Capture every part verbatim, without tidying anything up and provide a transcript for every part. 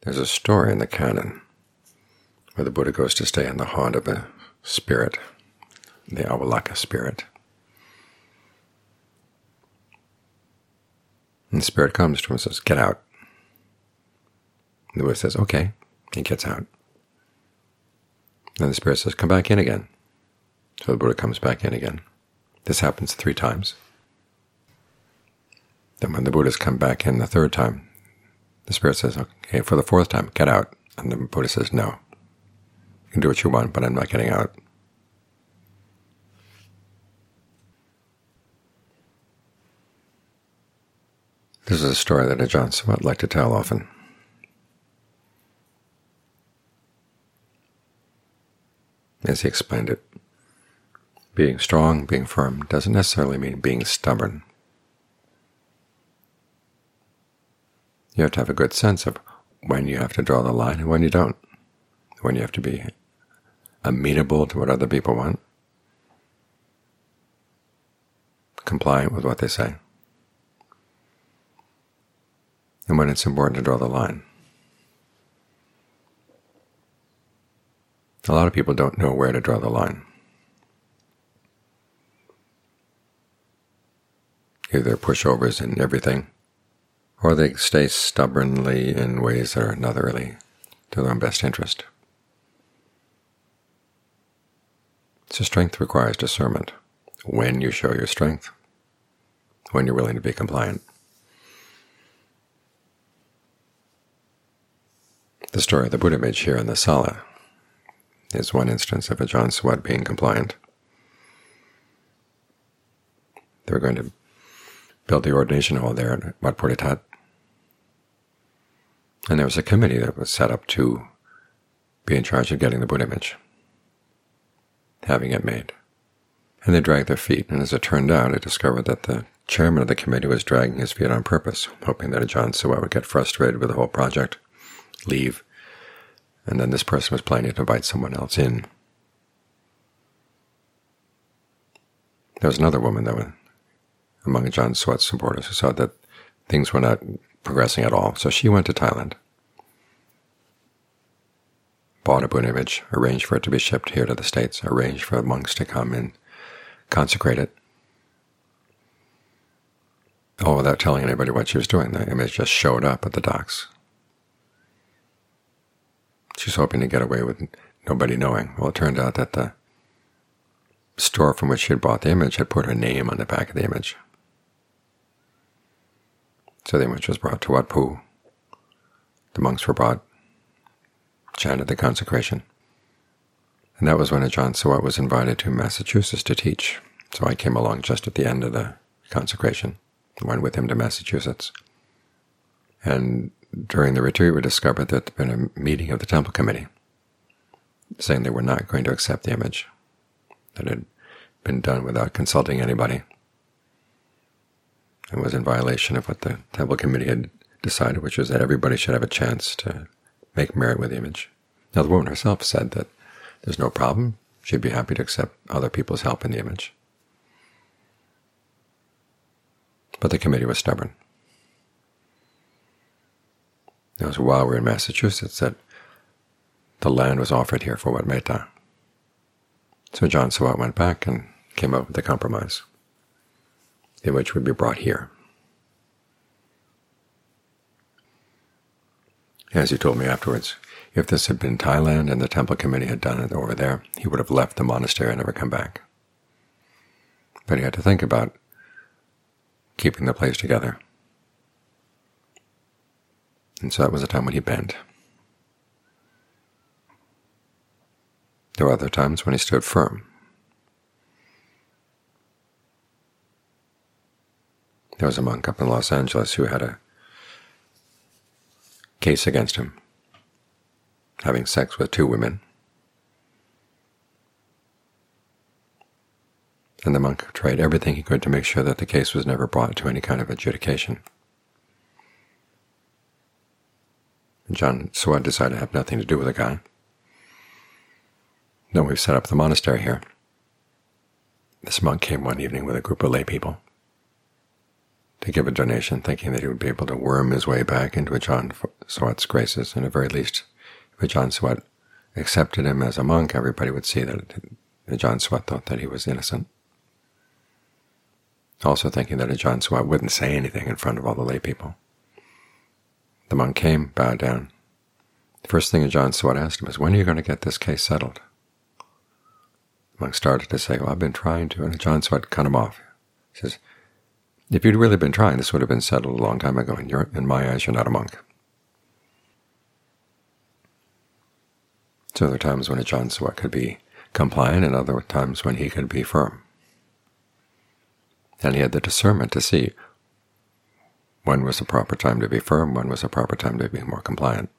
There's a story in the canon where the Buddha goes to stay in the haunt of a spirit, the Avalokita spirit. And the spirit comes to him and says, "Get out." And the Buddha says, "Okay." He gets out. Then the spirit says, "Come back in again." So the Buddha comes back in again. This happens three times. Then when the Buddha's come back in the third time, the spirit says, "Okay, for the fourth time, get out." And the Buddha says, "No. You can do what you want, but I'm not getting out." This is a story that Ajahn Suwat liked to tell often. As he explained it, being strong, being firm, doesn't necessarily mean being stubborn. You have to have a good sense of when you have to draw the line and when you don't, when you have to be amenable to what other people want, compliant with what they say, and when it's important to draw the line. A lot of people don't know where to draw the line. Either pushovers in everything, or they stay stubbornly in ways that are not really to their own best interest. So strength requires discernment. When you show your strength, when you're willing to be compliant. The story the Buddha made share in the Sala is one instance of Ajahn Suwat being compliant. They were going to built the ordination hall there at Wat Pori That. And there was a committee that was set up to be in charge of getting the Buddha image, having it made. And they dragged their feet, and as it turned out, I discovered that the chairman of the committee was dragging his feet on purpose, hoping that Ajahn Suwat would get frustrated with the whole project, leave, and then this person was planning to invite someone else in. There was another woman that was among Ajahn Suwat's supporters who saw that things were not progressing at all. So she went to Thailand, bought a Buddha image, arranged for it to be shipped here to the States, arranged for monks to come and consecrate it, all without telling anybody what she was doing. The image just showed up at the docks. She was hoping to get away with nobody knowing. Well, it turned out that the store from which she had bought the image had put her name on the back of the image. So the image was brought to Wat Phu. The monks were brought, chanted the consecration. And that was when Ajahn Suwat was invited to Massachusetts to teach. So I came along just at the end of the consecration, went with him to Massachusetts. And during the retreat we discovered that there had been a meeting of the temple committee saying they were not going to accept the image, that it had been done without consulting anybody. It was in violation of what the temple committee had decided, which was that everybody should have a chance to make merit with the image. Now the woman herself said that there's no problem. She'd be happy to accept other people's help in the image. But the committee was stubborn. It was while we were in Massachusetts that the land was offered here for Wat Metta. So Ajahn Suwat went back and came up with a compromise. The image would be brought here. As he told me afterwards, if this had been Thailand and the temple committee had done it over there, he would have left the monastery and never come back. But he had to think about keeping the place together. And so that was a time when he bent. There were other times when he stood firm. There was a monk up in Los Angeles who had a case against him, having sex with two women. And the monk tried everything he could to make sure that the case was never brought to any kind of adjudication. Ajahn Suwat decided to have nothing to do with the guy. Then we've set up the monastery here. This monk came one evening with a group of lay people to give a donation, thinking that he would be able to worm his way back into Ajahn Suwat's graces, and at very least, if Ajahn Suwat accepted him as a monk, everybody would see that Ajahn Suwat thought that he was innocent. Also thinking that Ajahn Suwat wouldn't say anything in front of all the lay people. The monk came, bowed down. The first thing Ajahn Suwat asked him is, "When are you going to get this case settled?" The monk started to say, "Well, I've been trying to," and Ajahn Suwat cut him off. He says, "If you'd really been trying, this would have been settled a long time ago, and you're, in my eyes, you're not a monk." So there are times when Ajahn Suwat could be compliant, and other times when he could be firm. And he had the discernment to see when was the proper time to be firm, when was the proper time to be more compliant.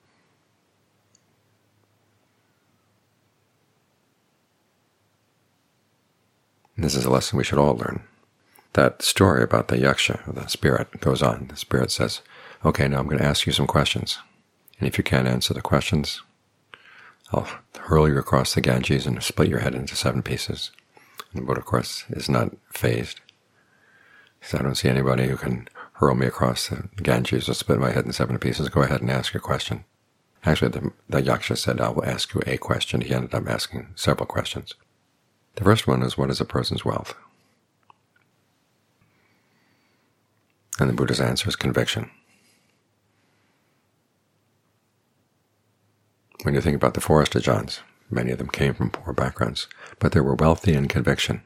And this is a lesson we should all learn. That story about the yaksha, or the spirit, goes on. The spirit says, "Okay, now I'm going to ask you some questions, and if you can't answer the questions, I'll hurl you across the Ganges and split your head into seven pieces." And the Buddha, of course, is not fazed. He says, "I don't see anybody who can hurl me across the Ganges or split my head in seven pieces. Go ahead and ask your question." Actually, the, the yaksha said, "I will ask you a question." He ended up asking several questions. The first one is, what is a person's wealth? And the Buddha's answer is conviction. When you think about the forest Ajahns, many of them came from poor backgrounds, but they were wealthy in conviction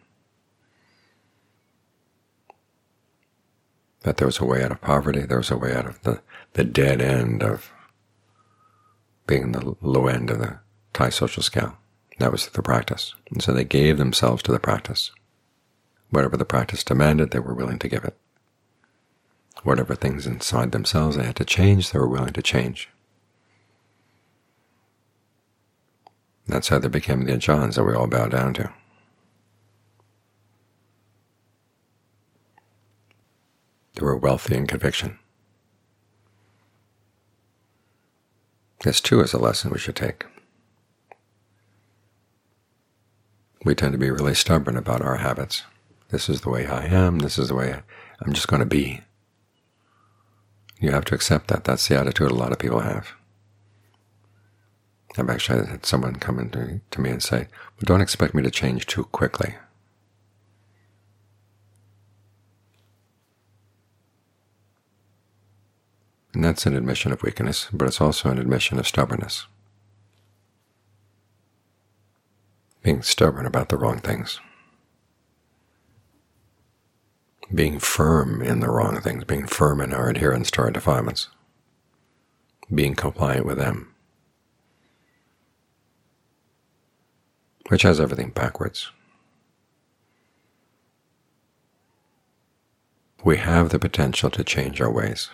that there was a way out of poverty, there was a way out of the, the dead end of being the low end of the Thai social scale. That was the practice. And so they gave themselves to the practice. Whatever the practice demanded, they were willing to give it. Whatever things inside themselves they had to change, they were willing to change. That's how they became the Ajahns that we all bow down to. They were wealthy in conviction. This, too, is a lesson we should take. We tend to be really stubborn about our habits. This is the way I am. This is the way I, I'm just going to be. You have to accept that. That's the attitude a lot of people have. I've actually had someone come in to, to me and say, "Well, don't expect me to change too quickly." And that's an admission of weakness, but it's also an admission of stubbornness. Being stubborn about the wrong things. Being firm in the wrong things, being firm in our adherence to our defilements. Being compliant with them. Which has everything backwards. We have the potential to change our ways.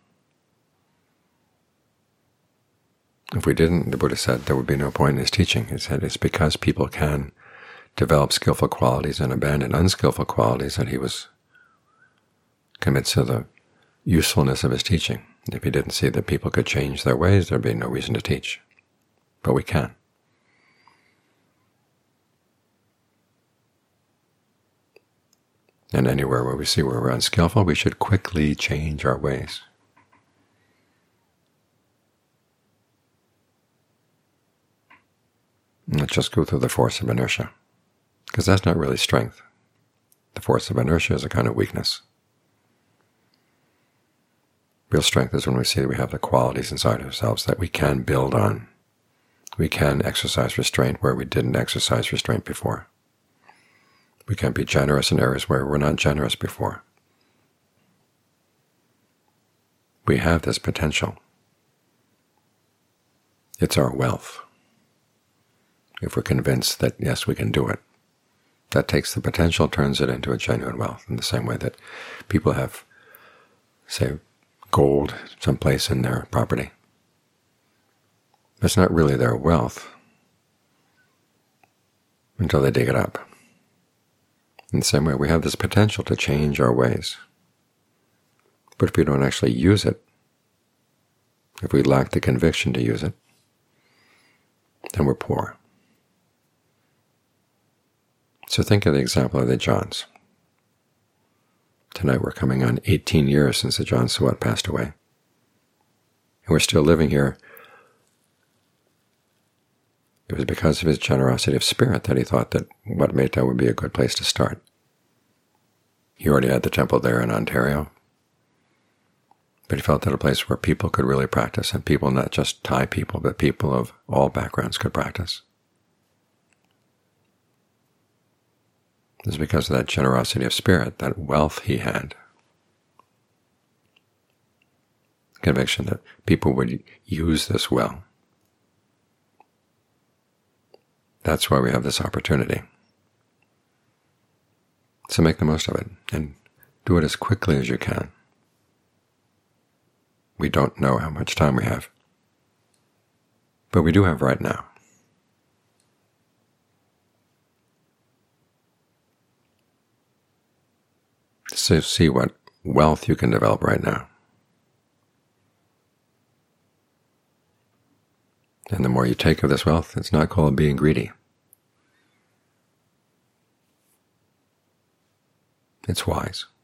If we didn't, the Buddha said, there would be no point in his teaching. He said it's because people can develop skillful qualities and abandon unskillful qualities that he was convinced of the usefulness of his teaching. If he didn't see that people could change their ways, there would be no reason to teach. But we can. And anywhere where we see where we're unskillful, we should quickly change our ways. Let's just go through the force of inertia, because that's not really strength. The force of inertia is a kind of weakness. Real strength is when we see that we have the qualities inside ourselves that we can build on. We can exercise restraint where we didn't exercise restraint before. We can be generous in areas where we're not generous before. We have this potential. It's our wealth. If we're convinced that, yes, we can do it, that takes the potential, turns it into a genuine wealth, in the same way that people have, say, gold someplace in their property. That's not really their wealth until they dig it up. In the same way, we have this potential to change our ways. But if we don't actually use it, if we lack the conviction to use it, then we're poor. So think of the example of the Ajahns. Tonight we're coming on eighteen years since Ajaan Suwat passed away. And we're still living here. It was because of his generosity of spirit that he thought that Wat Metta would be a good place to start. He already had the temple there in Ontario, but he felt that a place where people could really practice, and people, not just Thai people, but people of all backgrounds could practice. This is because of that generosity of spirit, that wealth he had. Conviction that people would use this well. That's why we have this opportunity. So make the most of it, and do it as quickly as you can. We don't know how much time we have, but we do have right now. So see what wealth you can develop right now. And the more you take of this wealth, it's not called being greedy. It's wise.